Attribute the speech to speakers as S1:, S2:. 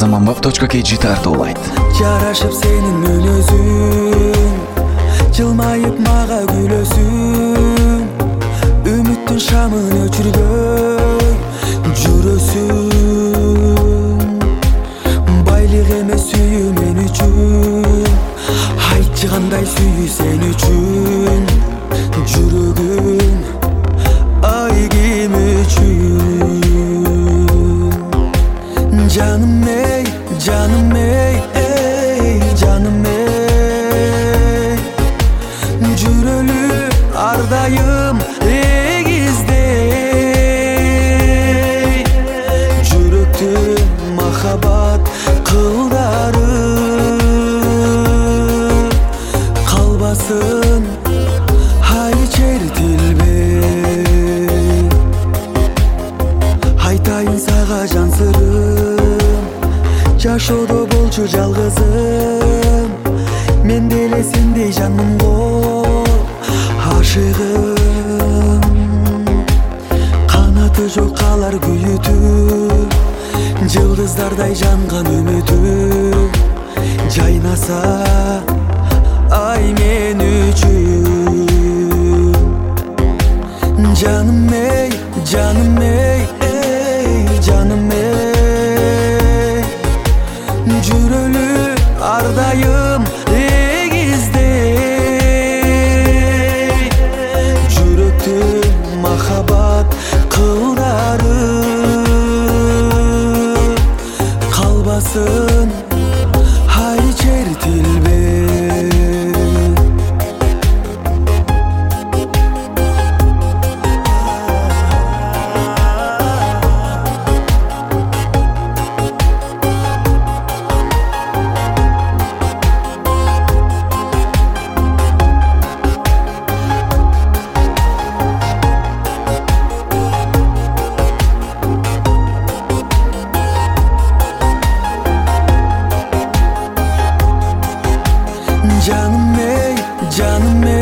S1: Заманбап.kg тартуулайт.
S2: Жарашып сенин мүнөзүң, жылмайып мага күлөсүң, үмүттүн шамын өчүргөй жүрөсүң. Байлык эмес сүйүү мен үчүн, айтчы кандай сүйүү сен үчүн, жүрөгүм ай ким үчүн. Canım ey, canım ey, ey canım ey. Жүрөлү ардайым эгиздей, жүрөктүн махабат кылдары калбасын ай чертилбей. Айтайын сага жан сырым, жашоодо болчу жалгызым, мен деле сендей жанмын го ашыгым. Канаты жок калар күйүтүп, жылдыздардай жанган үмүтүм, жайнаса ай мен үчүн. Жаным ey, canım ey, ey canım ey. Жүрөлү ардайым эгиздей, жүрөктүн махабат кылдары калбасын ай чертилбей. Canım ey, canım ey.